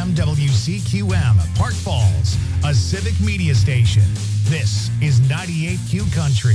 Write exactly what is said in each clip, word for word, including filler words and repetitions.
M W C Q M, Park Falls, a civic media station. This is ninety-eight Q Country.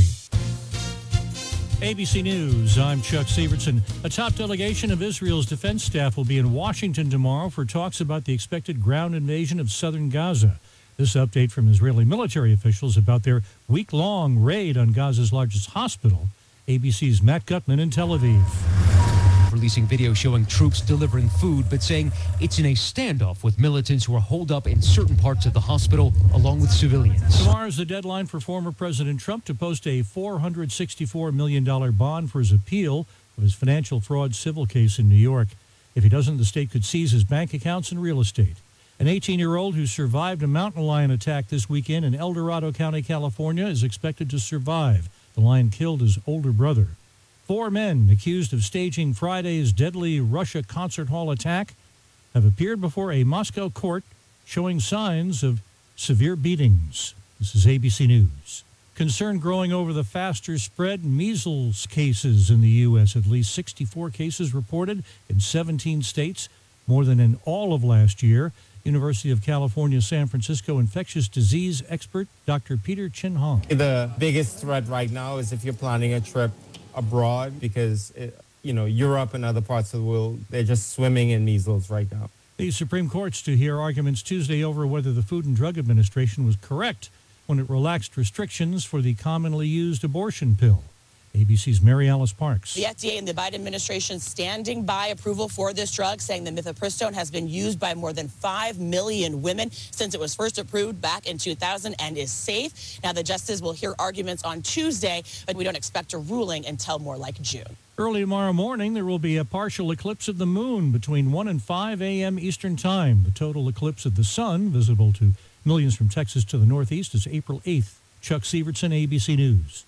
A B C News, I'm Chuck Sievertson. A top delegation of Israel's defense staff will be in Washington tomorrow for talks about the expected ground invasion of southern Gaza. This update from Israeli military officials about their week-long raid on Gaza's largest hospital. A B C's Matt Gutman in Tel Aviv. Releasing video showing troops delivering food, but saying it's in a standoff with militants who are holed up in certain parts of the hospital, along with civilians. Tomorrow is the deadline for former President Trump to post a four hundred sixty-four million dollars bond for his appeal of his financial fraud civil case in New York. If he doesn't, the state could seize his bank accounts and real estate. An eighteen-year-old who survived a mountain lion attack this weekend in El Dorado County, California, is expected to survive. The lion killed his older brother. Four men accused of staging Friday's deadly Russia concert hall attack have appeared before a Moscow court showing signs of severe beatings. This is A B C News. Concern growing over the faster spread measles cases in the U S. At least sixty-four cases reported in seventeen states, more than in all of last year. University of California, San Francisco infectious disease expert Doctor Peter Chin Hong. The biggest threat right now is if you're planning a trip abroad, because, it, you know, Europe and other parts of the world, they're just swimming in measles right now. The Supreme Court's to hear arguments Tuesday over whether the Food and Drug Administration was correct when it relaxed restrictions for the commonly used abortion pill. A B C's Mary Alice Parks. The F D A and the Biden administration standing by approval for this drug, saying the mifepristone has been used by more than five million women since it was first approved back in two thousand and is safe. Now, the justices will hear arguments on Tuesday, but we don't expect a ruling until more like June. Early tomorrow morning, there will be a partial eclipse of the moon between one and five a.m. Eastern Time. The total eclipse of the sun, visible to millions from Texas to the northeast, is April eighth. Chuck Sievertson, A B C News.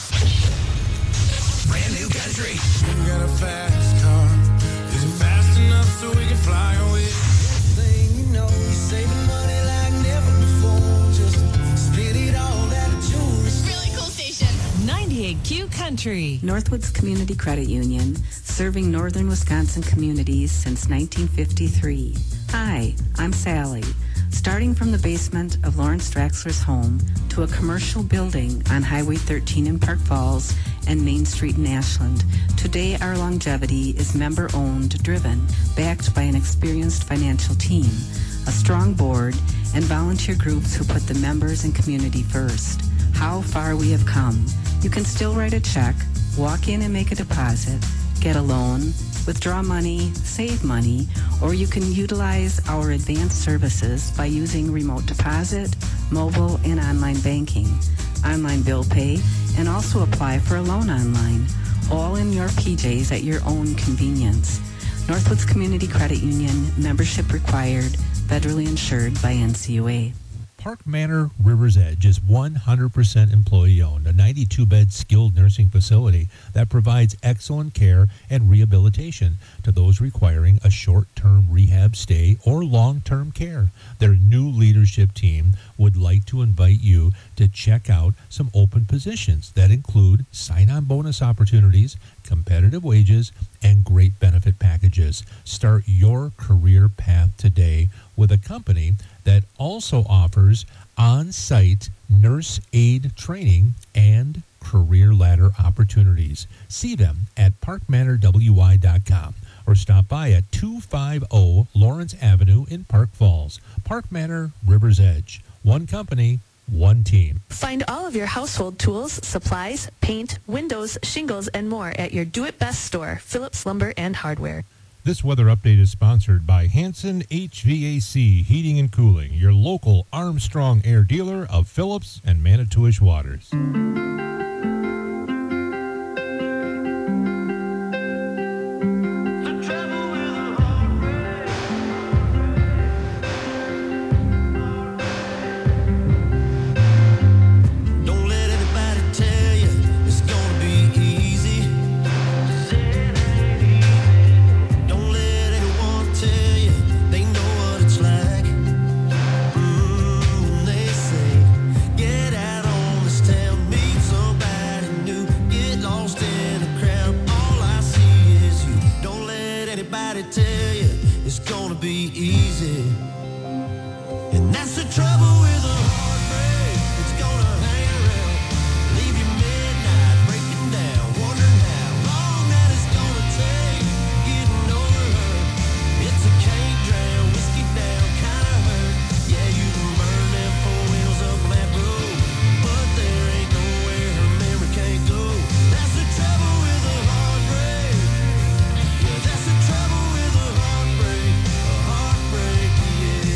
Brand new country. You got a fast car. Is it fast enough so we can fly away? Thing you know, you're saving money like never before. Just spit it all out of jewelry. Really cool station. ninety-eight Q Country. Northwoods Community Credit Union, serving northern Wisconsin communities since nineteen fifty-three. Hi, I'm Sally. Starting from the basement of Lawrence Draxler's home to a commercial building on Highway thirteen in Park Falls and Main Street in Ashland, today our longevity is member-owned, driven, backed by an experienced financial team, a strong board, and volunteer groups who put the members and community first. How far we have come. You can still write a check, walk in and make a deposit, get a loan, withdraw money, save money, or you can utilize our advanced services by using remote deposit, mobile, and online banking, online bill pay, and also apply for a loan online, all in your P Js at your own convenience. Northwoods Community Credit Union, membership required, federally insured by N C U A. Park Manor River's Edge is one hundred percent employee-owned, a ninety-two bed skilled nursing facility that provides excellent care and rehabilitation to those requiring a short-term rehab stay or long-term care. Their new leadership team would like to invite you to check out some open positions that include sign-on bonus opportunities, competitive wages, and great benefit packages. Start your career path today with a company that also offers on-site nurse aid training and career ladder opportunities. See them at park manor w i dot com or stop by at two fifty Lawrence Avenue in Park Falls. Park Manor River's Edge. One company, one team. Find all of your household tools, supplies, paint, windows, shingles, and more at your Do It Best store, Phillips Lumber and Hardware. This weather update is sponsored by Hanson H V A C Heating and Cooling, your local Armstrong Air dealer of Phillips and Manitowish Waters. Get out on this town, meet some trouble with a heartbreak. It's gonna hang around, leave you midnight, breaking down, wondering how long that it's gonna take getting over her. It's a can't drown, whiskey down kind of hurt. Yeah, you can burn them four wheels up on that road, but there ain't nowhere her memory can't go. That's the trouble with a heartbreak. Yeah, that's the trouble with a heartbreak. A heartbreak, yeah.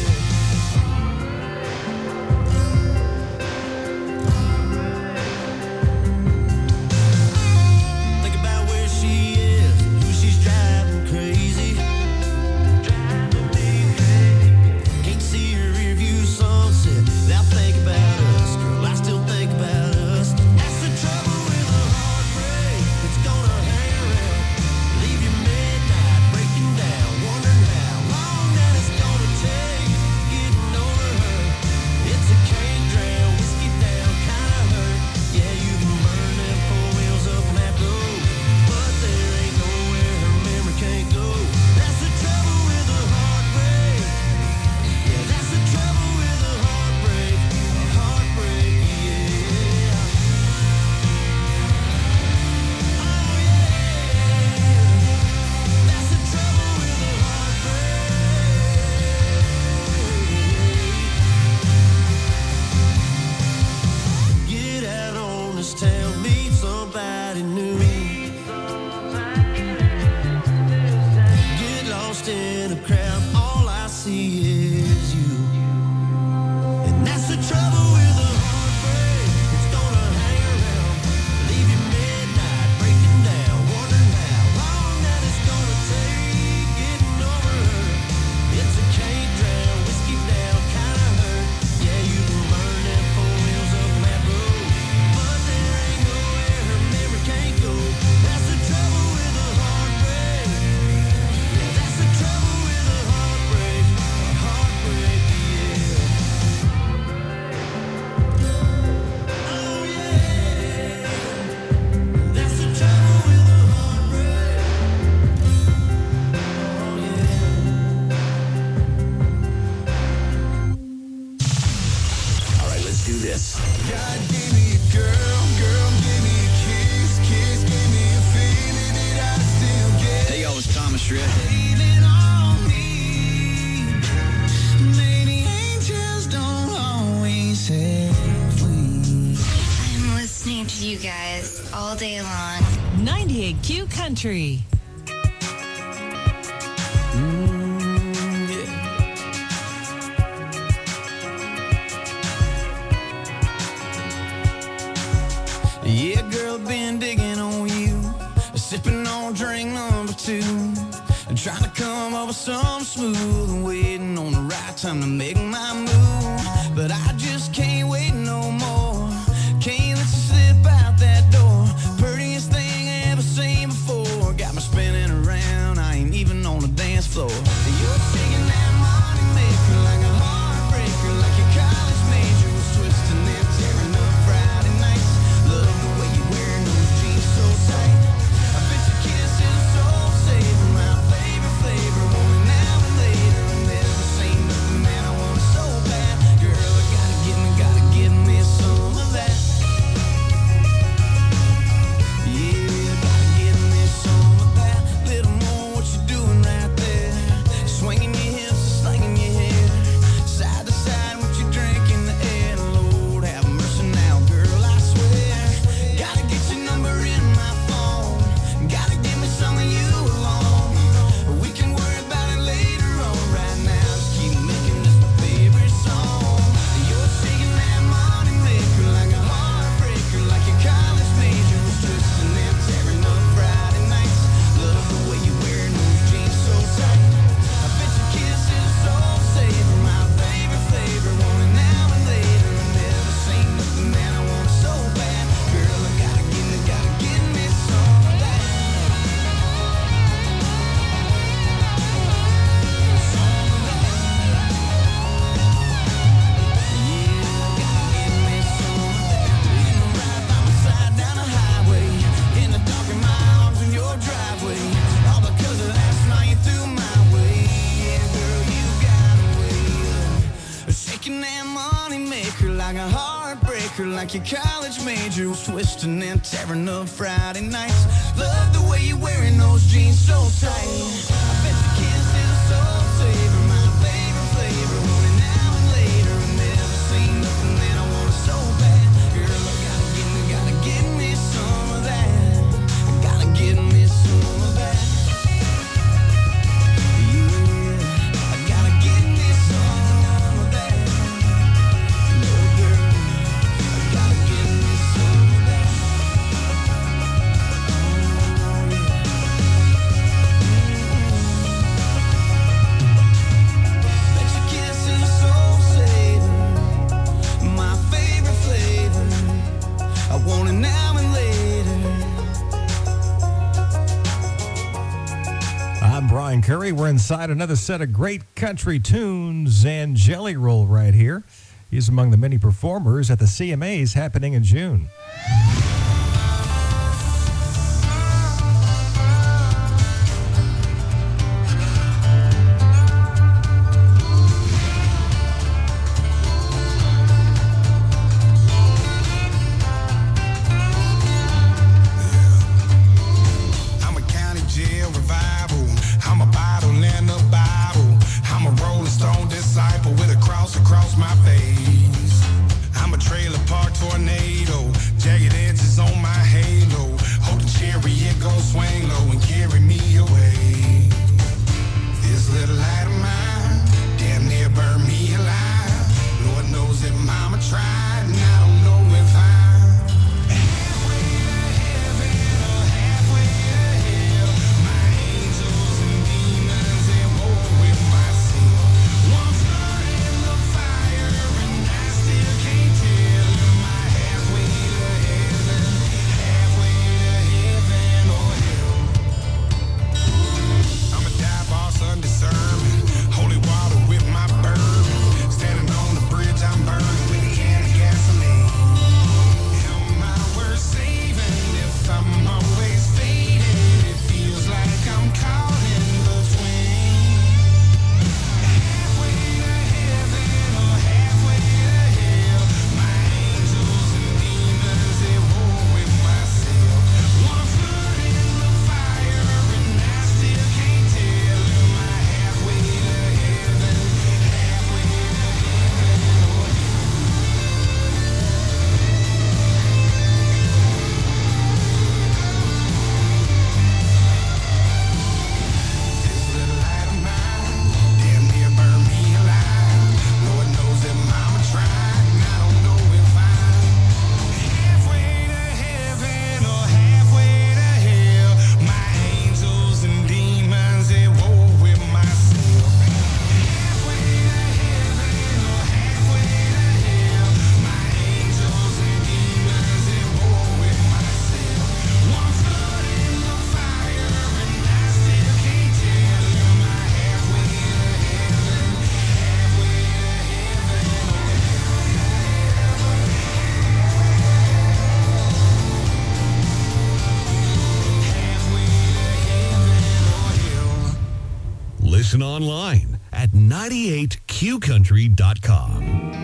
Think about where she is, who she's driving crazy. Can't see her rearview sunset without thinking about us. Girl, I still think about us. That's the trouble with a heartbreak. It's gonna hang around, leave you midnight, breaking down, wondering how long that it's gonna take getting over her. It's a can't drown, whiskey down kind of hurt. Yeah, you can burn them four wheels up on that road, but there ain't nowhere her memory can't go. That's the trouble with a heartbreak. Yeah, that's the trouble with a heartbreak. A heartbreak, yeah. Oh, yeah. That's the trouble with a heartbreak. Get out on this town, meet somebody new. Get lost in a crowd, all I see is you. And that's the trouble with a heartbreak. It's gonna hang around, leave you midnight, breaking down, wondering how long that it's gonna take getting over her. It's a can't drown, whiskey down kind of hurt. Yeah, you can burn them four wheels up on that road, but there ain't nowhere her memory can't go. That's the trouble with a heartbreak. Yeah, that's the trouble with a heartbreak. A heartbreak, yeah. Oh, yeah. That's the trouble with a heartbreak. Oh, yeah. All right, let's do this. God gave me a girl, girl gave me a kiss, kiss gave me a feeling that I still get. Hey, y'all, it's Thomas Shred. Leaning on me. Maybe angels don't always have wings. I'm listening to you guys all day long. ninety-eight Q Country. Mm, yeah. Yeah, girl, been digging on you, sipping on drink number two, and trying to come up with some smooth and waiting on the right time to make my move. But I just can't wait no more. Can't let you slip out that door. Prettiest thing I ever seen before. Got me spinning around. I ain't even on the dance floor. You're shaking that money maker like a heartbreaker, like your college major was twisting and tearing up Friday nights. Love the way you're wearing those jeans so tight. I bet your kiss is a soul saver, my favorite flavor. Only now and later, and never seen nothing that I want so bad. Girl, I gotta like a heartbreaker, like your college major was twisting and tearing up Friday nights. Love the way you're wearing those jeans so tight. I bet your kiss is a soul saver, my favorite flavor. Want it now and later, I've never seen nothing that I want so bad. Girl, I gotta get me, gotta get me some of that. I gotta get me some of that. Yeah, I gotta get me some of that. No, girl, I gotta get me some of that. Bet your kiss is a soul saver, my favorite flavor. I want it now and later. I'm Brian Curry. We're inside another set of great country tunes and Jelly Roll right here. He's among the many performers at the C M As happening in June. I'm a county jail revival. I'm a bottle and a Bible. I'm a rolling stone disciple with a cross across my face. I'm a trailer park tornado. Jagged edges on my halo. Hold the chariot, gon' swing low and carry me away. This little light of mine damn near burned me alive. Lord knows that mama tried, and I don't know if I'm halfway to heaven or halfway to hell. My angels and demons at war with myself. One foot in the fire and I still can't tell. Am I halfway to heaven, halfway to heaven or hell? I'm a dive boss undiscerning. Holy water with my bourbon. Standing on the bridge, I'm burning with a can of gasoline. Am I worth saving if I'm always faded? It feels like I'm caught in between. Halfway to heaven or halfway to hell. My angels and demons at war with myself. One foot in the fire and I still can't tell. Am I halfway to heaven, halfway to heaven or this little light of mine damn near burned me alive. Lord knows that mama tried, and I don't know if I'm halfway to heaven or halfway to hell. My angels and demons at war with myself. Halfway to heaven or halfway to hell. My angels and demons at war with myself. One foot in the fire and I still can't tell. Am I halfway to heaven, halfway to heaven or hell? Listen online at ninety-eight q country dot com.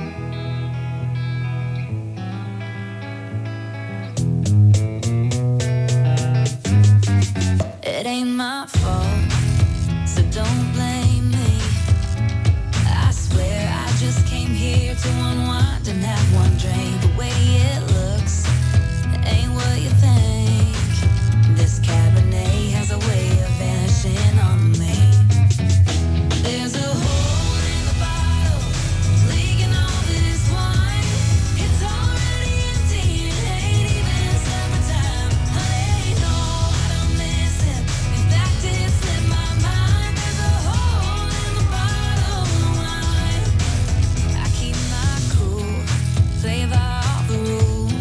It ain't my fault, so don't blame me. I swear I just came here to unwind and have one drink. The way it looks ain't what you think. This Cabernet has a way of vanishing on me. There's a hole in the bottle, leaking all this wine. It's already empty, it ain't even summertime. Honey, no, I don't miss it. In fact, it slipped my mind. There's a hole in the bottle of wine. I keep my cool, flavor all the rules.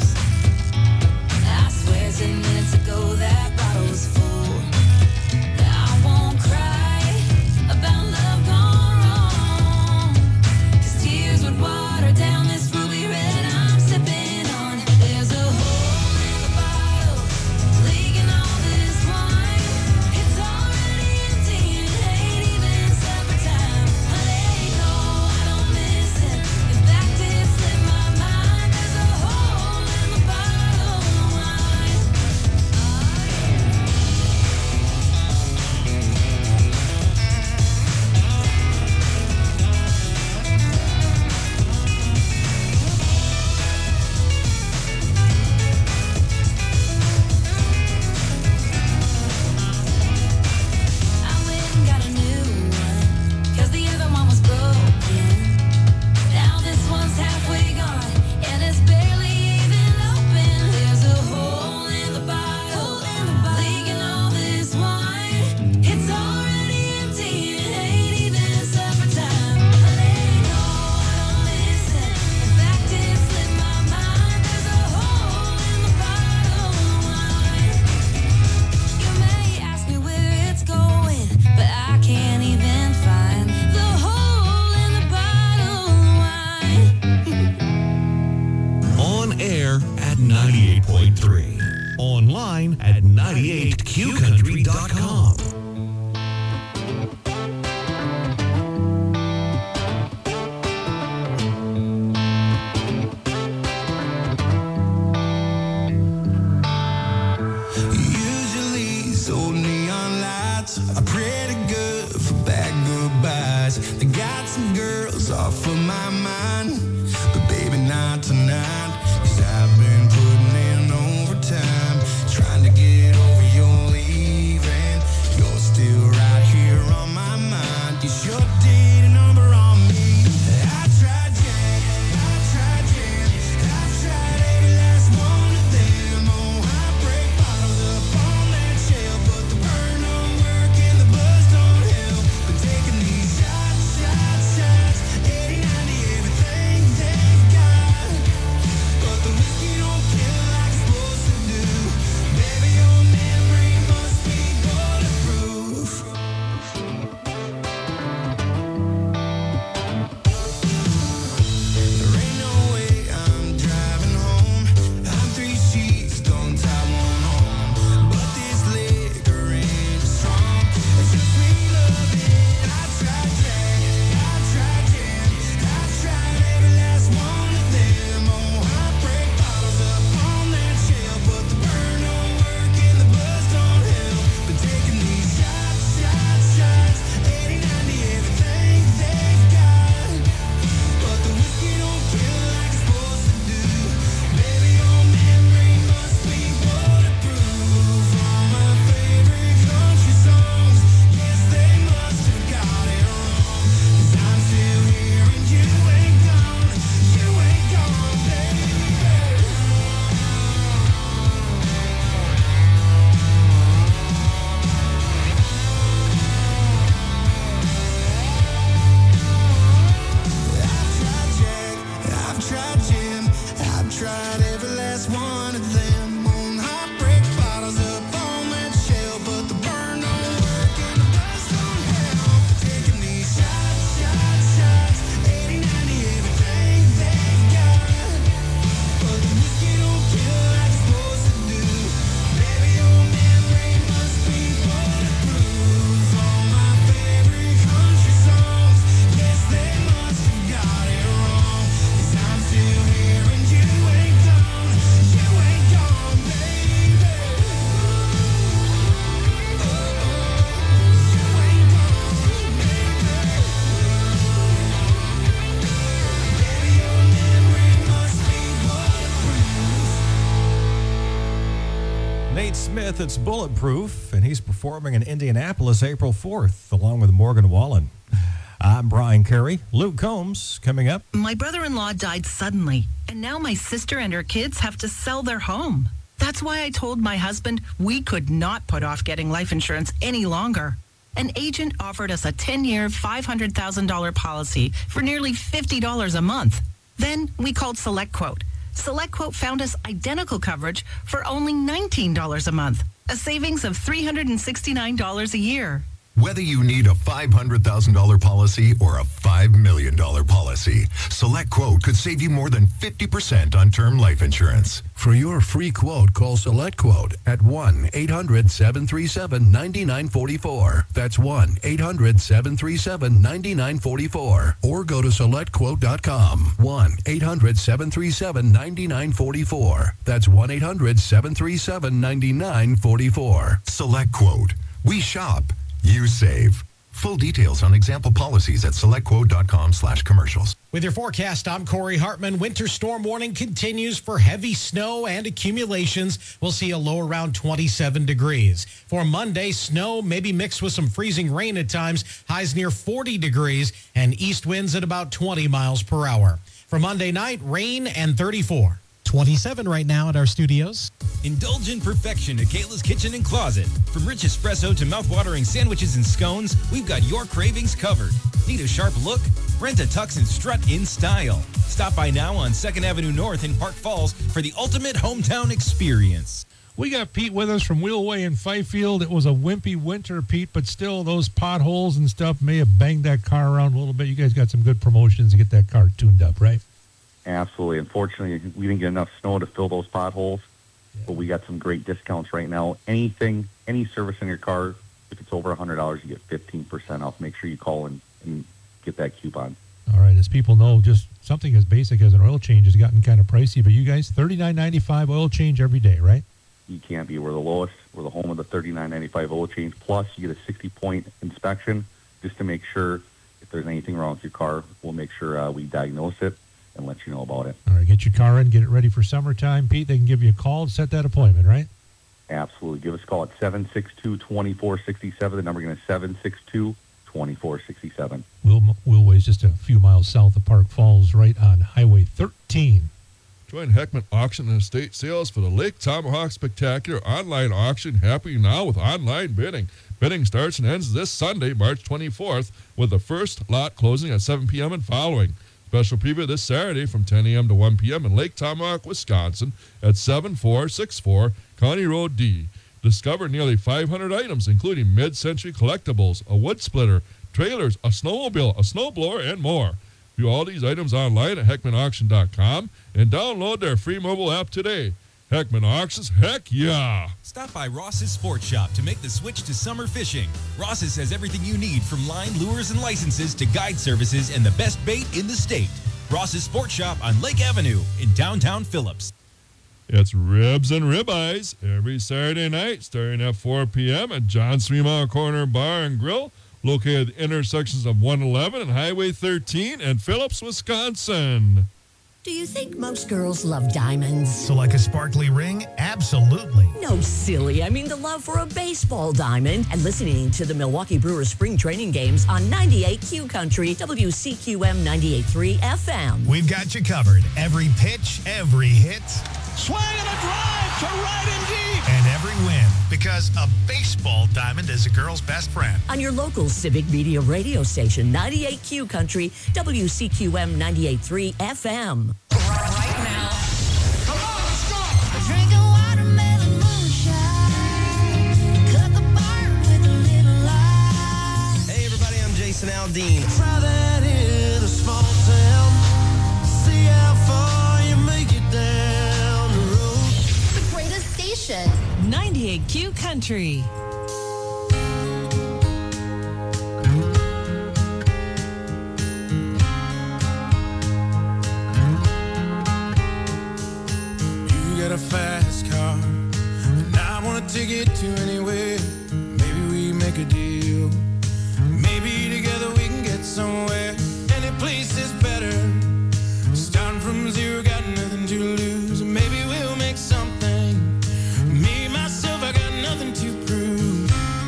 point three. Online at ninety-eight Q country dot com. Usually these old neon lights are pretty good for bad goodbyes. They got some girls off of my mind, but baby not tonight. 'Cause I've been putting in overtime, trying to get over your leaving. You're still right here on my mind. You sure did a number on me. I tried, yeah, I tried, yeah, I've tried every last one of them. Oh, heartbreak bottles up on that shelf, but the burn don't work and the buzz don't help. Been taking these shots, shots, shots, eighty, ninety, everything they've got. But the whiskey don't kill like it's supposed to do. Baby, your memory must be bulletproof. There ain't no way I'm driving home. I'm three sheets, don't tie one on. But this liquor ain't strong. It's just sweet loving. I tried, yeah, I tried, yeah, I've tried every last one of them. Oh, heartbreak bottles up on that shelf, but the burn don't work and the buzz don't help. Been taking these shots, shots, shots, eighty, ninety, everything they've got. But the whiskey don't kill like it's supposed to do. Baby, your memory must be bulletproof. All my favorite country songs, yes, they must have got it wrong. 'Cause I'm still here and you ain't gone, you ain't gone, baby. I've tried Jack, I've tried Jim, I've tried every last one of them. On heartbreak bottles up on that shelf, but the burn don't work and the buzz don't help. Taking these shots, shots, shots, eighty, ninety, everything they've got. But the whiskey don't kill like it's supposed to do. Baby, your memory must be bulletproof. All my favorite country songs, yes, they must have got it wrong. 'Cause I'm still here and you ain't gone, you ain't gone, baby. Oh, you ain't gone, baby. Baby, your memory must be bulletproof. Nate Smith, it's Bulletproof, and he's performing in Indianapolis April fourth, along with Morgan Wallen. I'm Brian Curry. Luke Combs coming up. My brother-in-law died suddenly, and now my sister and her kids have to sell their home. That's why I told my husband we could not put off getting life insurance any longer. An agent offered us a ten-year, five hundred thousand dollars policy for nearly fifty dollars a month. Then we called SelectQuote. SelectQuote found us identical coverage for only nineteen dollars a month, a savings of three hundred sixty-nine dollars a year. Whether you need a five hundred thousand dollars policy or a five million dollars policy, SelectQuote could save you more than fifty percent on term life insurance. For your free quote, call SelectQuote at one eight hundred seven three seven nine nine four four. That's one eight hundred seven three seven nine nine four four. Or go to select quote dot com. one eight hundred seven three seven nine nine four four. That's one eight hundred seven three seven nine nine four four. SelectQuote. We shop. You save. Full details on example policies at selectquote.com slash commercials. With your forecast, I'm Corey Hartman. Winter storm warning continues for heavy snow and accumulations. We'll see a low around twenty-seven degrees. For Monday, snow maybe mixed with some freezing rain at times. Highs near forty degrees and east winds at about twenty miles per hour. For Monday night, rain and thirty-four. twenty-seven right now at our studios. Indulge in perfection at Kayla's Kitchen and Closet. From rich espresso to mouth-watering sandwiches and scones, we've got your cravings covered. Need a sharp look? Rent a tux and strut in style. Stop by now on second Avenue North in Park Falls for the ultimate hometown experience. We got Pete with us from Wheelway in Fifield. It was a wimpy winter, Pete, but still those potholes and stuff may have banged that car around a little bit. You guys got some good promotions to get that car tuned up, right? Absolutely. Unfortunately, we didn't get enough snow to fill those potholes. But we got some great discounts right now. Anything, any service in your car, if it's over one hundred dollars, you get fifteen percent off. Make sure you call and, and get that coupon. All right, as people know, just something as basic as an oil change has gotten kind of pricey, but you guys, thirty-nine ninety-five oil change every day, right? You can't be. We're the lowest. We're the home of the thirty-nine ninety-five oil change. Plus, you get a sixty-point inspection just to make sure if there's anything wrong with your car. We'll make sure uh, we diagnose it and let you know about it. All right, get your car in, get it ready for summertime. Pete, they can give you a call and set that appointment, right? Absolutely. Give us a call at seven six two, two four six seven. The number again is seven six two, two four six seven. Will Willway's just a few miles south of Park Falls, right on Highway thirteen. Join Heckman Auction and Estate Sales for the Lake Tomahawk Spectacular online auction happening now with online bidding. Bidding starts and ends this Sunday, March twenty-fourth, with the first lot closing at seven p.m. and following. Special preview this Saturday from ten a.m. to one p.m. in Lake Tomahawk, Wisconsin at seven four six four County Road D. Discover nearly five hundred items, including mid-century collectibles, a wood splitter, trailers, a snowmobile, a snowblower, and more. View all these items online at heckman auction dot com and download their free mobile app today. Heckman Auctions, heck yeah! Stop by Ross's Sports Shop to make the switch to summer fishing. Ross's has everything you need from line, lures, and licenses to guide services and the best bait in the state. Ross's Sports Shop on Lake Avenue in downtown Phillips. It's Ribs and Ribeyes every Saturday night starting at four p.m. at John's Three Mile Corner Bar and Grill, located at the intersections of one eleven and Highway thirteen in Phillips, Wisconsin. Do you think most girls love diamonds? So like a sparkly ring? Absolutely. No, silly. I mean the love for a baseball diamond. And listening to the Milwaukee Brewers spring training games on ninety-eight Q Country, W C Q M ninety-eight point three F M. We've got you covered. Every pitch, every hit. Swing and a drive to right and deep. And every win. Because a baseball diamond is a girl's best friend. On your local Civic Media radio station, ninety-eight Q Country, W C Q M ninety-eight point three F M. Right now. Come on, let's go. Drink a watermelon moonshine. Cut the barn with a little light. Hey, everybody, I'm Jason Aldean. Try that in a small town. See how far you make it down the road. The greatest station. ninety-eight Q Country. You got a fast car, and I want to take it to anywhere. Maybe we make a deal. Maybe together we can get somewhere. Any place is better. Starting from zero, got nothing to lose. Maybe we'll make something. Me, myself, I got nothing to prove.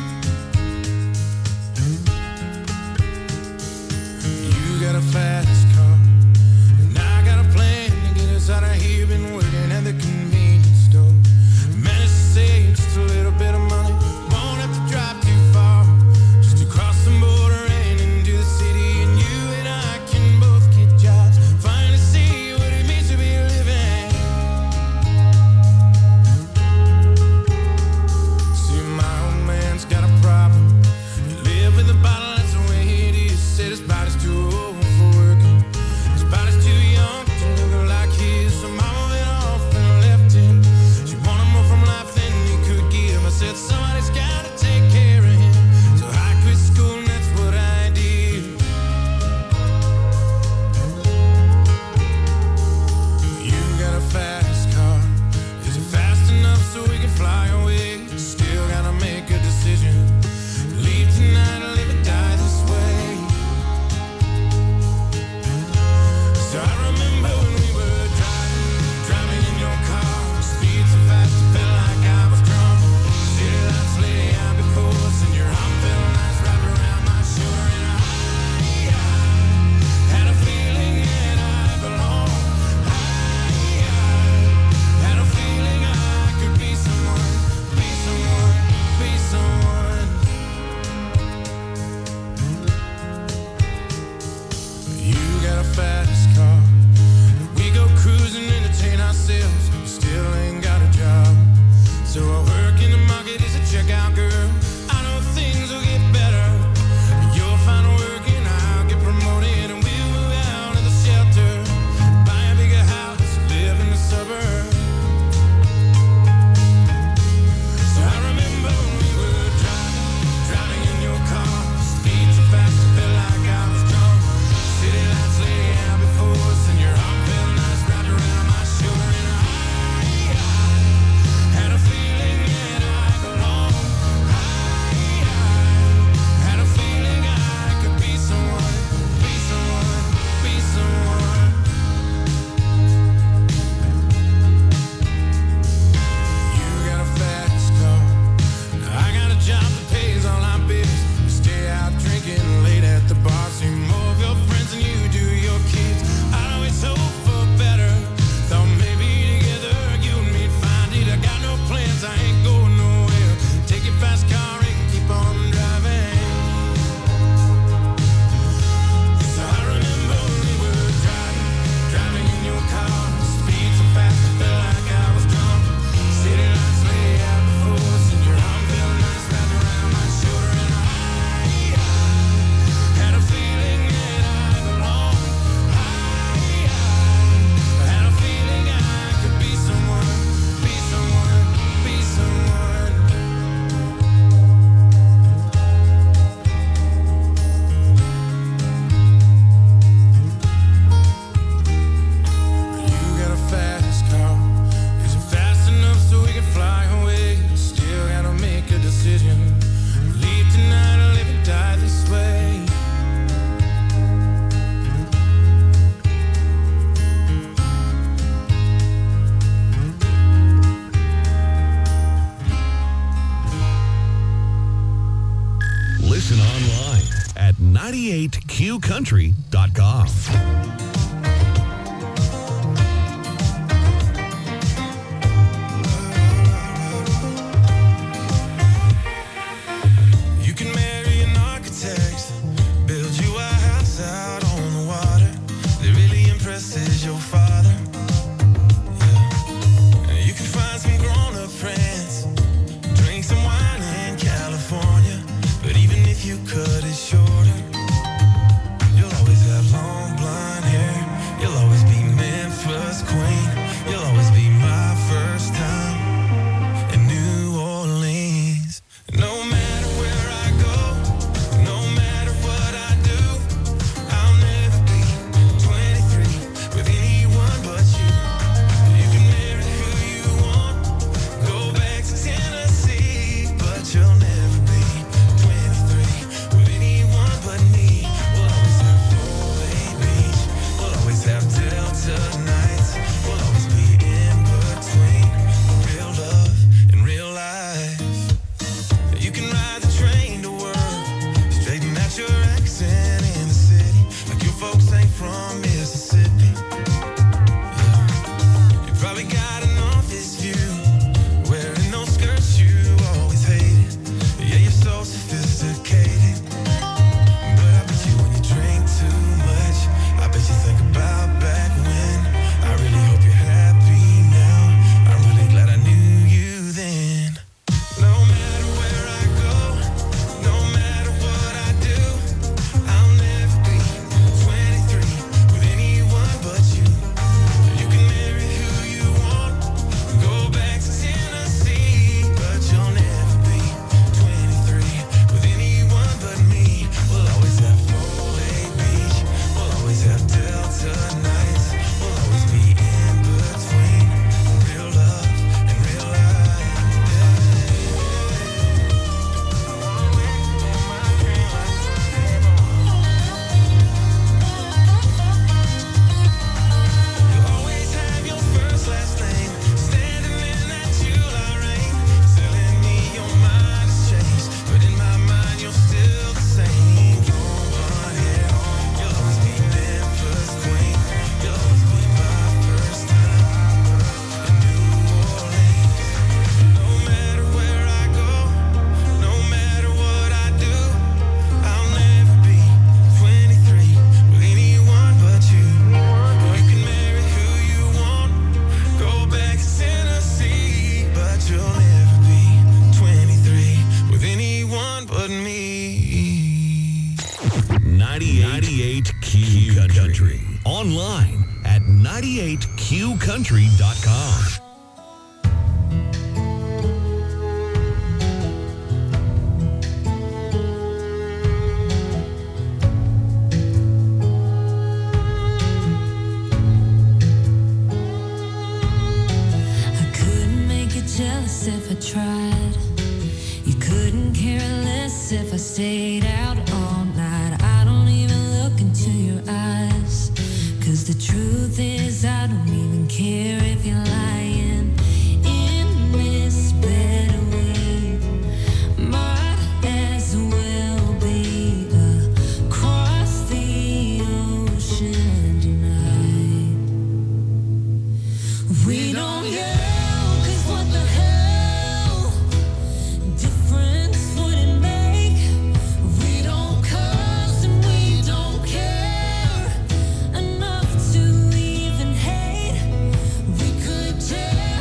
You got a fast car, and I got a plan to get us out of here. Been working at the convenience store. Managed to save just a little bit of money. ninety-eight Q country dot com. You can marry an architect, build you a house out on the water that really impresses your father. Yeah. You can find some grown-up friends, drink some wine in California, but even if you cut it shorter, you'll always have long blonde hair. You'll always be Memphis queen. You'll always be my first time in New Orleans. No matter where I go, no matter what I do, I'll never be twenty-three with anyone but you. You can marry who you want, go back to Tennessee, but you'll never be twenty-three with anyone but me. We'll always have Foley Beach, we'll always have Delta nights, we'll always be in between real love and real life. You can ride the train to work, straighten out your accent in the city, like your folks ain't from Mississippi. Yeah. You probably got an office view, wearing those skirts you always hated. Yeah, you're so sophisticated, but I bet you when you drink too much, I bet you think about back when. I really hope you're happy now. I'm really glad I knew you then. No matter where I go, no matter what I do, I'll never be twenty-three with anyone but you. You can marry who you want, go back to Tennessee, but you'll never be twenty-three with anyone but me. We'll always have Foley Beach, we'll always have Delta nights, we'll always be in between real love and real life. You'll always have your first, last name, standing in that July rain, telling me your mind has changed, but in my mind you're still the same. Long blonde hair, you'll always be Memphis queen. You'll always be my first time in New Orleans. No matter where I go, no matter what I do, I'll never be twenty-three with anyone but you. You can marry who you want, go back to Tennessee, but you'll never be twenty-three with anyone but me. ninety-eight Q Country. Online at ninety-eight Q country dot com. I couldn't make you jealous if I tried. You couldn't care less if I stayed out all night. I don't even look into your eyes, 'cause the truth is I don't even care if you're lying. In this better way, might as well be across the ocean tonight. We don't yell, 'cause what the hell difference would it make? We don't cuss and we don't care enough to even hate. We could tear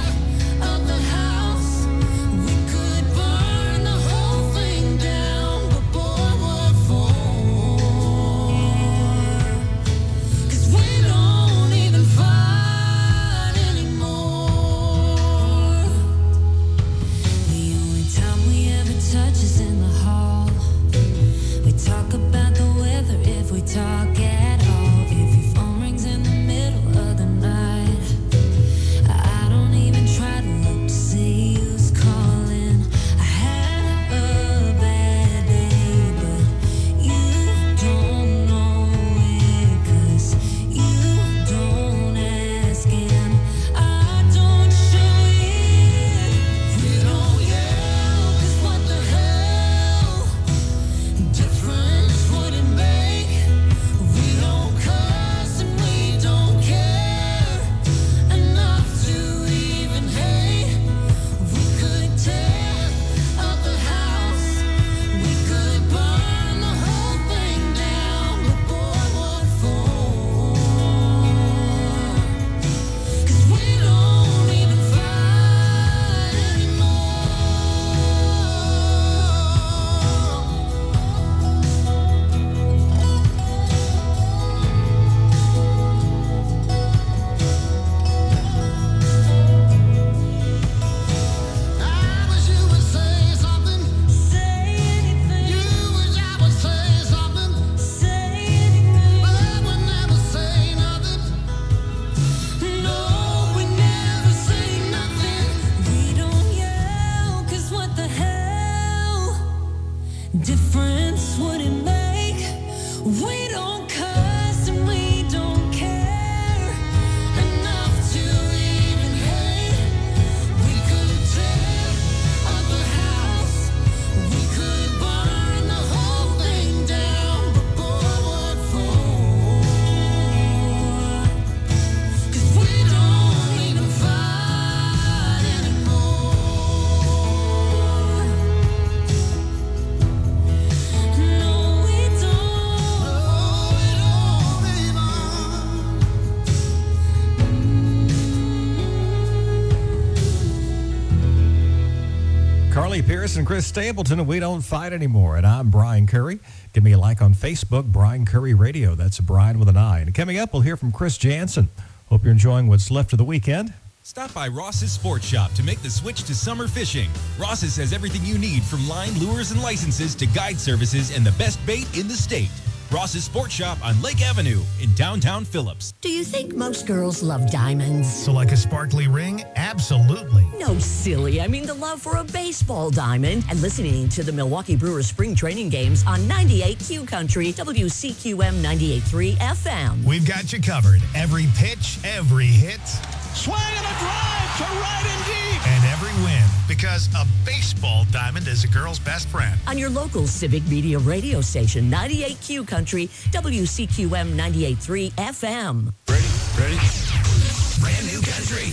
Shelley Pierce and Chris Stapleton, and we don't fight anymore. And I'm Brian Curry. Give me a like on Facebook, Brian Curry Radio. That's Brian with an I. And coming up, we'll hear from Chris Jansen. Hope you're enjoying what's left of the weekend. Stop by Ross's Sports Shop to make the switch to summer fishing. Ross's has everything you need from line, lures, and licenses to guide services and the best bait in the state. Ross's Sports Shop on Lake Avenue in downtown Phillips. Do you think most girls love diamonds? So like a sparkly ring? Absolutely. No, silly. I mean the love for a baseball diamond. And listening to the Milwaukee Brewers spring training games on ninety-eight Q Country, W C Q M ninety-eight point three F M. We've got you covered. Every pitch, every hit. Swing and a drive to right and deep. And every win. Because a baseball diamond is a girl's best friend. On your local Civic Media radio station, ninety-eight Q Country, W C Q M ninety-eight point three F M. Ready? Ready? Brand new country.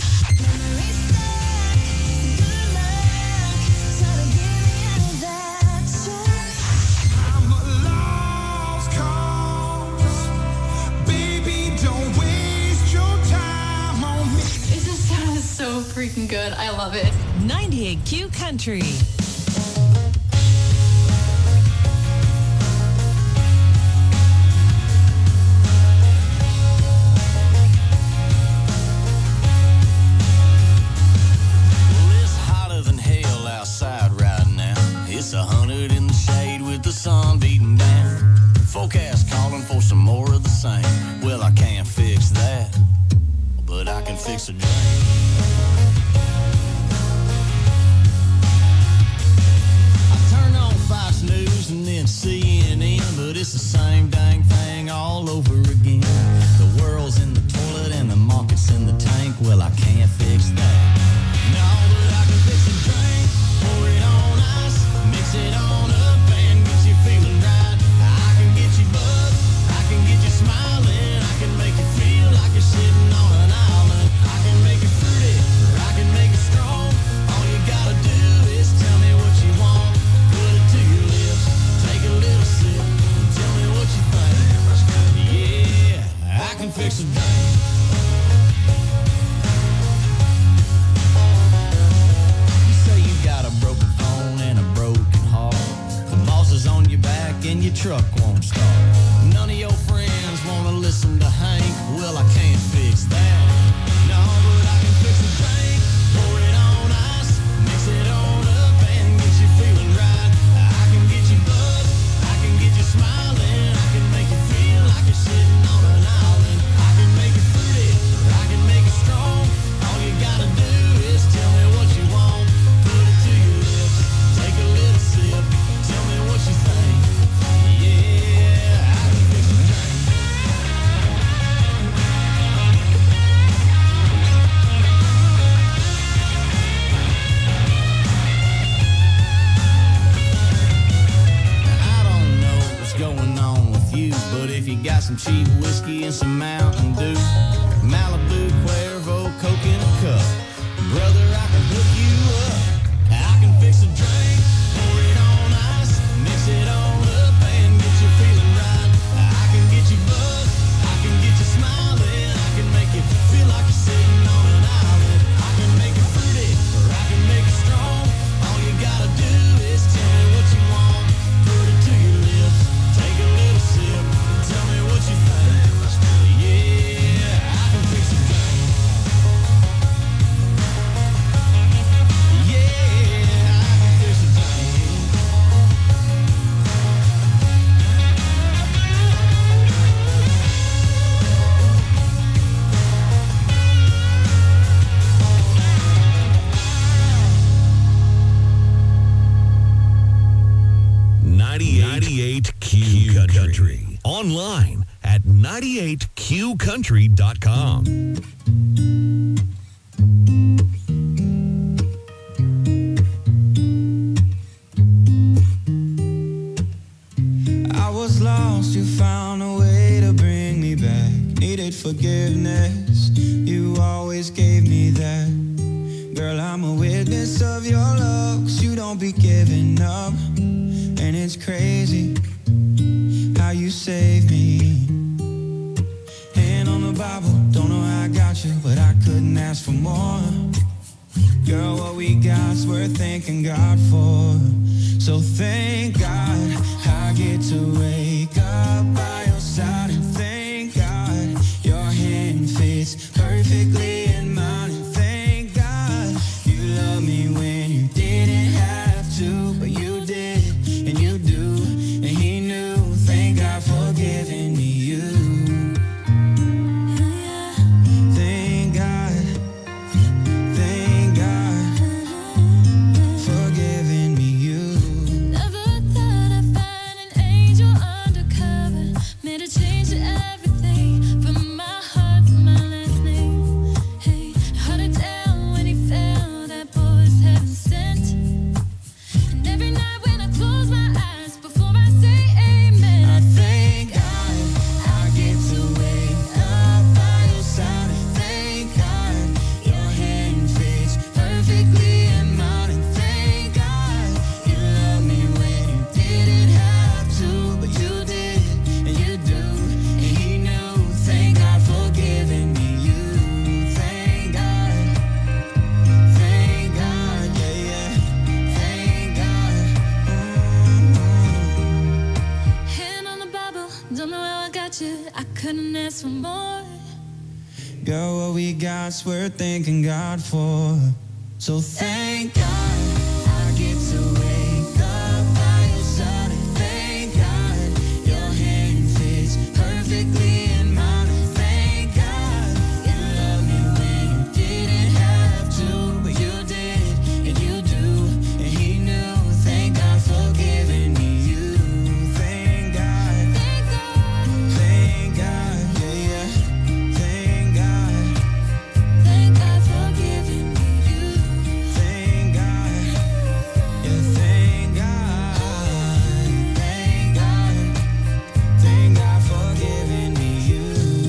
I'm a lost cause. Baby, don't waste your time on me. This just sounds so freaking good. I love it. ninety-eight Q Country. Outside right now, it's a hundred in the shade with the sun beating down. Forecast calling for some more of the same. Well, I can't fix that, but I can fix a drain. I turn on Fox News and then C N N, but it's the same dang thing all over again. The world's in the toilet and the market's in the tank. Well, I can't fix that. No, but I can fix a drain. Pour it on ice, mix it on up and get you feeling right. I can get you buzzed, I can get you smiling, I can make you feel like you're sitting on an island. I can make it fruity, or I can make it strong. All you gotta do is tell me what you want. Put it to your lips, take a little sip, and tell me what you think. Yeah, I can fix a thing. Got a broken phone and a broken heart. The boss is on your back and your truck won't start. None of your friends want to listen to Hank. Well, I can't fix that. No, but I can fix a drink. Pour it on ice, mix it on up and get you feeling right. I can get you buzzed, I can get you smiling, I can make you feel like you're sitting on an island. I can make it fruity, or I can make it strong. All you gotta do is tell me what you want. Take a little sip, tell me what you think. Yeah, I can fix a drink. I don't know what's going on with you, but if you got some cheap whiskey and some Mountain Dew, Malibu, Cuervo, Coke in a cup, brother, I can hook you up. I can fix a drink, pour it on ice, mix it on up and get you feeling right. I can get you buzzed, I can get you smiling, I can make you feel like you're sitting on an island. I can make it fruity, or I can make it strong. All you gotta do is tell me what you want. Put it to your lips, take a little sip, tell me what you think. Yeah, I can fix a drink. ninety-eight Q Country. Online at ninety-eight Q country dot com. I was lost, you found a way to bring me back. Needed forgiveness, you always gave me that. Girl, I'm a witness of your love, 'cause you don't be giving up. And it's crazy how you saved me. Hand on the Bible, don't know how I got you, but I couldn't ask for more. Girl, what we we got's worth thanking God for. So thank God I get to wake up by your side, and thank God your hand fits perfectly in mine, and thank God you love me when you didn't have to, but you did, and you do, and he knew. Thank God for giving me you. Thank God, thank God for giving me you. Never thought I'd find an angel undercover, made a change to everything from my heart to my last name. Hey, hard to tell when he fell, that boy was heaven sent. And every night when I close my eyes before I say amen, I thank God I get to wake up by your side, and thank God your hand fits perfectly in mine, and thank God you love me when you didn't have to, but you did, and you do, and he knew. Thank God for giving me you. Thank God, thank God, yeah, yeah, thank God. hand on the Bible, don't know how I got you, I couldn't ask for more. Girl, what we got's worth thanking God for. So thank God I get to wake up by your side, and thank God your hand fits perfectly in mine, and thank God you love me when you didn't have to, but you did, and you do, and he knew. Thank God for giving me you. Thank God, thank God, yeah, yeah, thank God. Thank God for giving me you. Thank God, yeah, thank God, thank God, thank God for giving me you.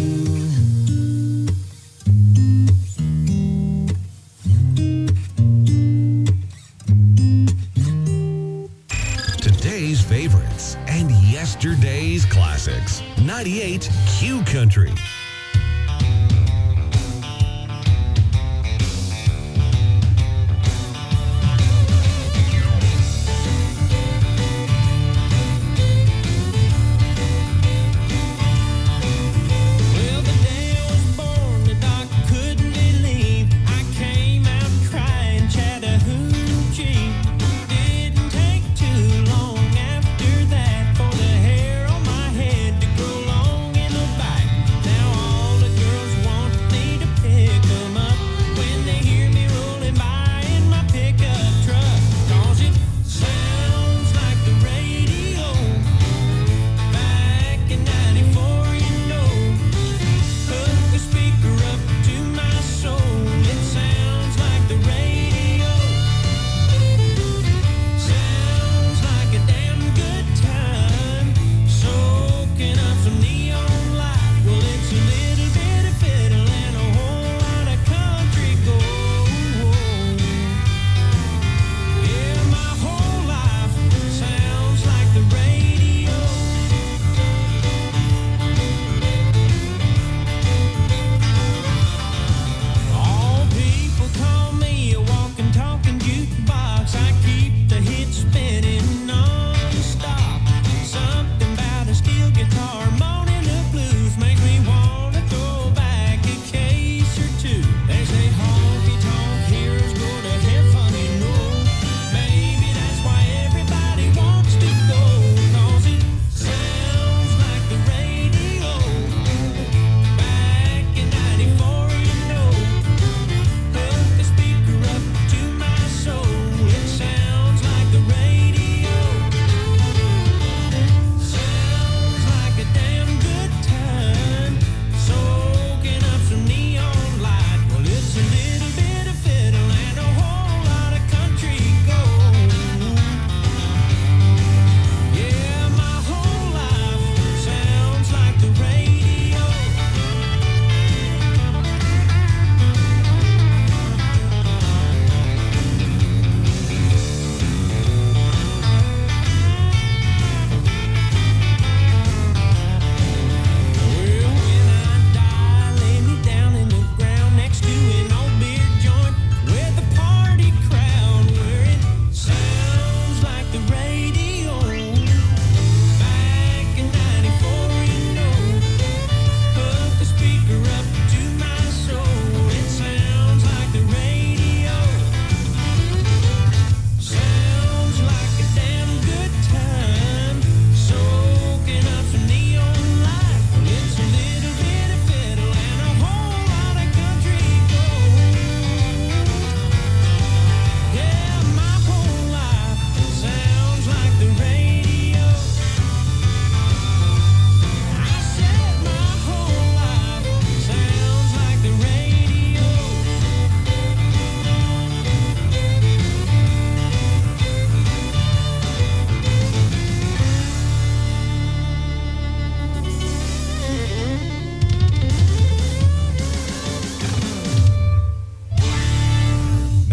Today's favorites and yesterday's classics. ninety-eight Q Country. Well, the day I was born, the doctor couldn't believe. I came out crying, Chattahoochee. Didn't take too long after that for the hair on my head to grow long in the back. Now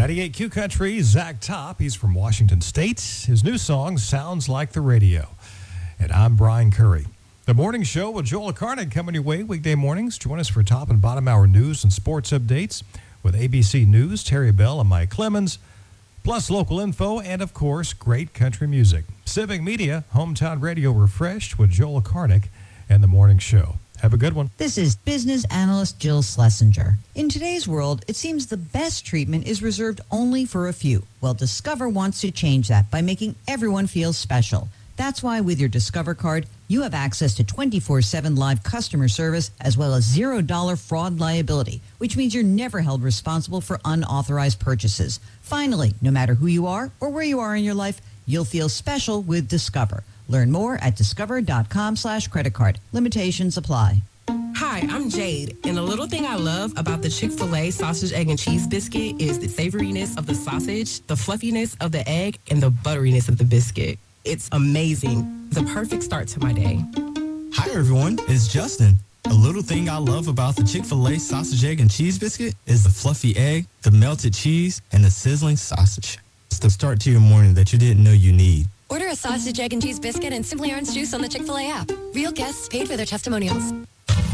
ninety-eight Q Country, Zach Top. He's from Washington State. His new song sounds like the radio. And I'm Brian Curry. The Morning Show with Joel Carnick coming your way weekday mornings. Join us for top and bottom hour news and sports updates with A B C News, Terry Bell and Mike Clemens, plus local info and, of course, great country music. Civic Media, Hometown Radio Refreshed with Joel Carnick and The Morning Show. Have a good one. This is business analyst Jill Schlesinger. In today's world, it seems the best treatment is reserved only for a few. Well, Discover wants to change that by making everyone feel special. That's why with your Discover card, you have access to twenty-four seven live customer service as well as zero dollar fraud liability, which means you're never held responsible for unauthorized purchases. Finally, no matter who you are or where you are in your life, you'll feel special with Discover. Learn more at discover.com slash credit card. Limitations apply. Hi, I'm Jade, and a little thing I love about the Chick-fil-A sausage, egg, and cheese biscuit is the savoriness of the sausage, the fluffiness of the egg, and the butteriness of the biscuit. It's amazing. The perfect start to my day. Hi, everyone. It's Justin. A little thing I love about the Chick-fil-A sausage, egg, and cheese biscuit is the fluffy egg, the melted cheese, and the sizzling sausage. It's the start to your morning that you didn't know you need. Order a sausage, egg, and cheese biscuit and Simply Orange juice on the Chick-fil-A app. Real guests paid for their testimonials. New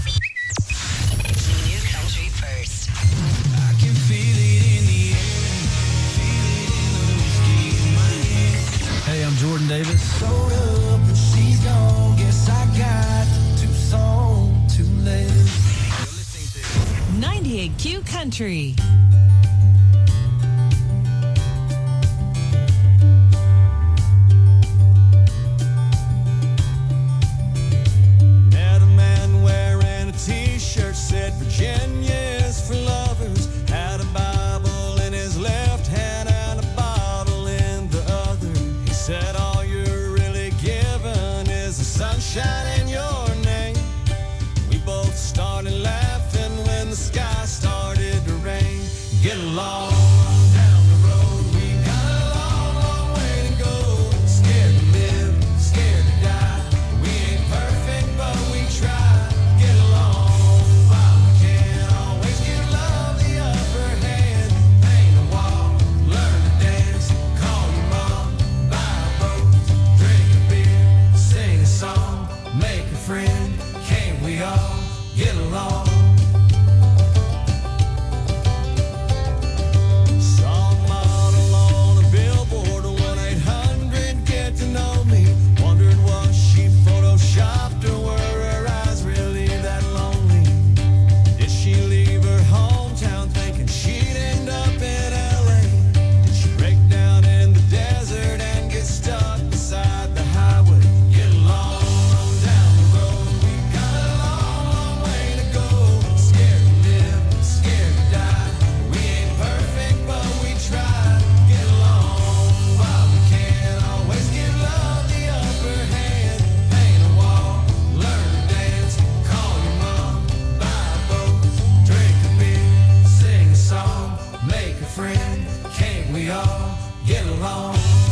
country first. I can feel it in the air, feel it in the whiskey in my hand. Hey, I'm Jordan Davis. Sold up and she's gone. Guess I got too soon, too late. ninety-eight Q Country. Met a man wearing a t-shirt said Virginia's for lovers. Had a Bible in his left hand and a bottle in the other. He said all you're really given is the sunshine in your name. We both started laughing when the sky started to rain. Get along down the road. We got a long, long way to go. Scared to live, scared to die. We ain't perfect, but we try. Get along while we can. Always give love the upper hand. Paint a wall, learn to dance. Call your mom, buy a boat, drink a beer, sing a song, make a friend. Can't we all get along? Song model on a billboard, one eight hundred get to know me. Wondered was she photoshopped or were her eyes really that lonely? Did she leave her hometown thinking she'd end up in L A? Did she break down in the desert and get stuck beside the highway? Get along down the road. We got a long, long way to go. Scared to live, scared to die. We ain't perfect, but we try. Get along while we can. Always give love the upper hand. Paint a wall, learn to dance. Call your mom, buy a boat, drink a beer, sing a song, make a friend. Can't we all get along?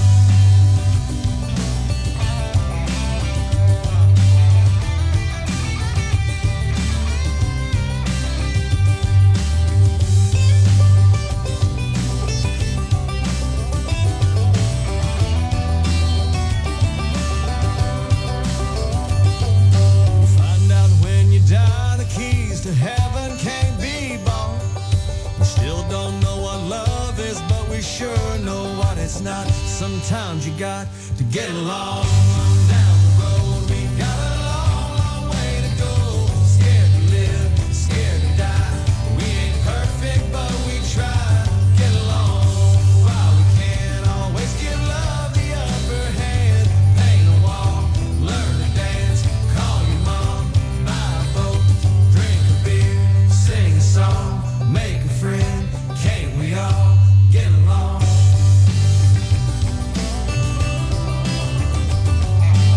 Find out when you die, the keys to heaven can't be bought. We still don't know what love is, but we sure know what it's not. Sometimes you got to get along down the road. We got a long, long way to go. Scared to live, scared to die. We ain't perfect, but we try. Get along while we can. Always give love the upper hand. Paint a wall, learn to dance. Call your mom, buy a boat, drink a beer, sing a song, make a friend. Can't we all get along?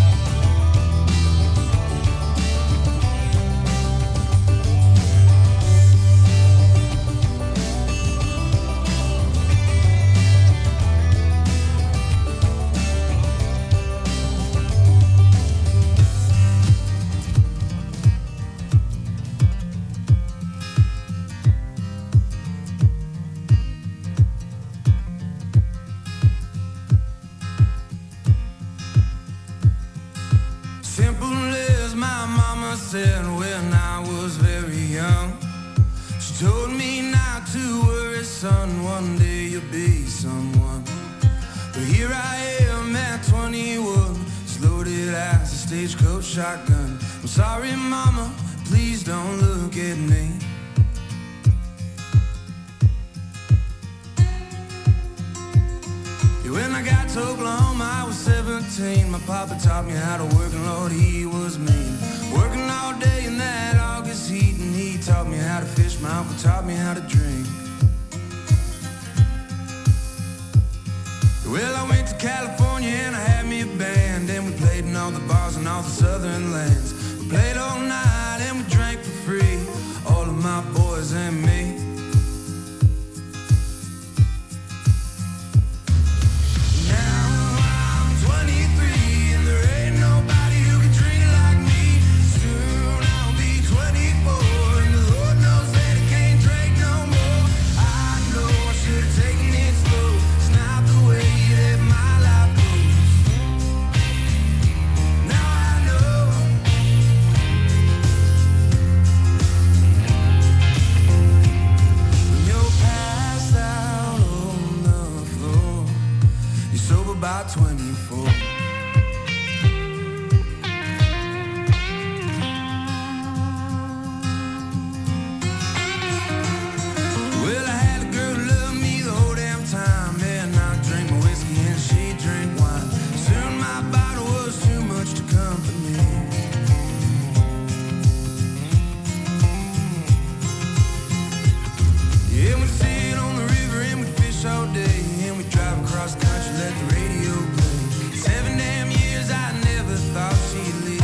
said when I was very young. She told me not to worry, son, one day you'll be someone. But here I am at twenty-one, as loaded as a stagecoach shotgun. I'm sorry, mama, please don't look at me. When I got to Oklahoma, I was seventeen. My papa taught me how to work, and Lord, he was mean. Working all day in that August heat, and he taught me how to fish. My uncle taught me how to drink. Well, I went to California and I had me a band, and we played in all the bars and all the southern lands. We played all night and we drank for free, all of my boys and me. About twenty-four. Well, I had a girl who loved me the whole damn time, and I drank my whiskey and she drank wine. Soon my bottle was too much to comfort me. Yeah, we'd sit on the river and we'd fish all day, and we'd drive across the country, let the radio play. Seven damn years I never thought she'd leave.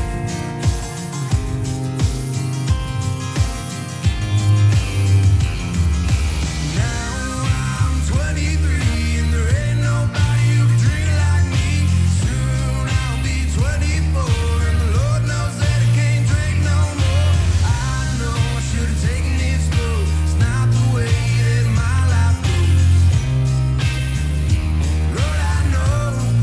Now I'm twenty-three and there ain't nobody who can drink like me. Soon I'll be twenty-four and the Lord knows that I can't drink no more. I know I should have taken it slow. It's not the way that my life goes. Lord, I know.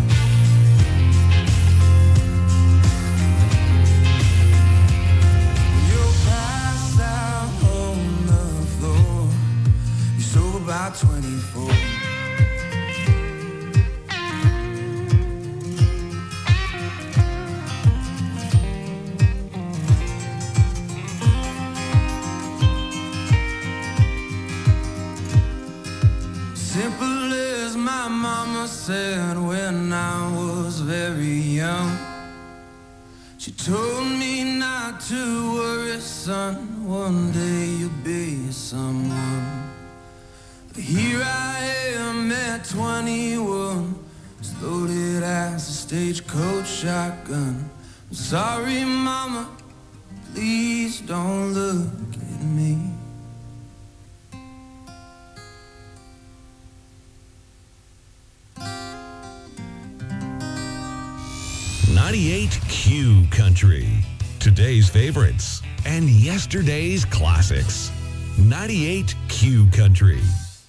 You're passed out on the floor. You're sober by twenty-four. Simple as my mama said when I was very young. She told me not to worry, son, one day you'll be someone. But here I am at twenty-one, as loaded as a stagecoach shotgun. I'm sorry, mama, please don't look at me. ninety-eight Q Country. Today's favorites and yesterday's classics. ninety-eight Q Country.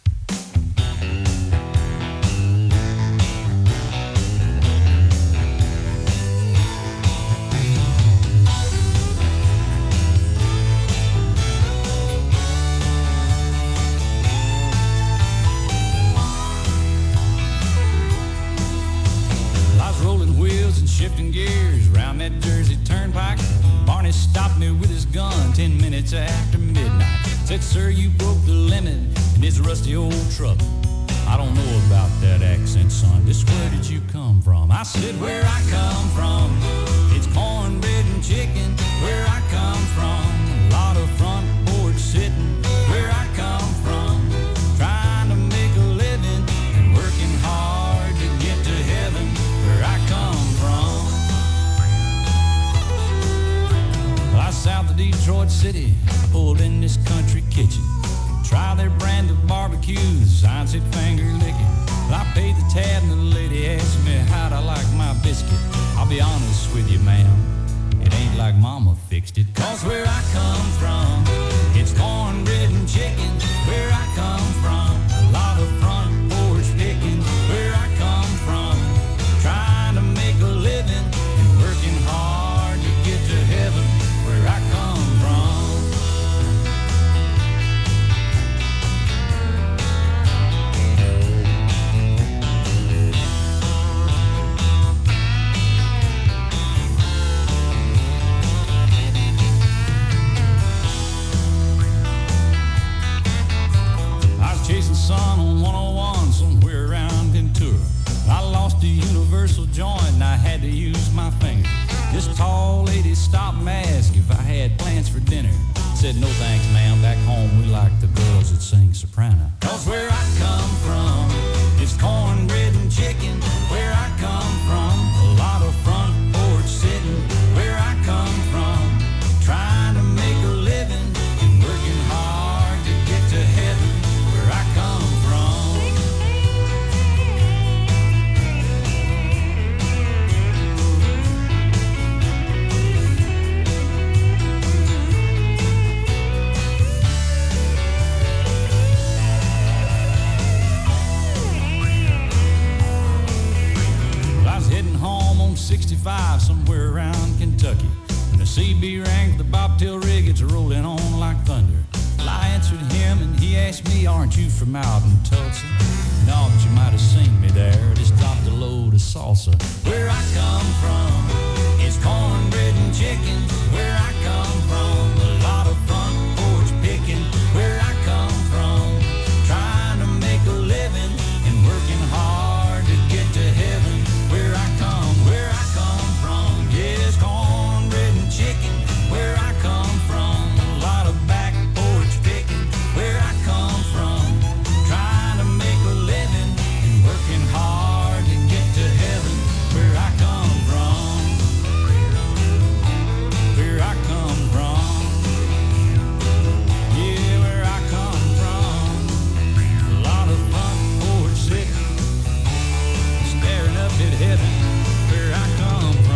Shifting gears round that Jersey Turnpike. Barney stopped me with his gun ten minutes after midnight. Said, sir, you broke the limit in this rusty old truck. I don't know about that accent, son. Just where did you come from? I said, where I come from, it's cornbread and chicken. Where I come from, a lot of front porch sitting. Where I come from, trying to make a living and working hard to get to heaven. Where I come from, I south of Detroit City, pulled in this country kitchen. Try their brand of barbecue, the sign said finger licking. I paid the tab and the lady asked me how'd I like my biscuit. I'll be honest with you, ma'am, it ain't like mama fixed it. Cause where I come from, it's cornbread and chicken. Where I come from, a lot of front porch picking. Where I come from, trying to make a living and working hard to get to heaven. Where I come chasing sun on one oh one somewhere around Ventura. I lost a universal joint and I had to use my finger. This tall lady stopped and asked if I had plans for dinner. Said, no thanks, ma'am. Back home we like the girls that sing soprano. Cause where I come from, it's cornbread and chicken. Where I come from, a lot of front porch sitting. Where I come from, trying to make a living and working hard to get to heaven. Where I come from. sixty-five somewhere around Kentucky. When the C B rang, the bobtail rig, it's rolling on like thunder. Well, I answered him and he asked me, aren't you from out in Tulsa? No, but you might have seen me there. Just dropped a load of salsa. Where I come from is cornbread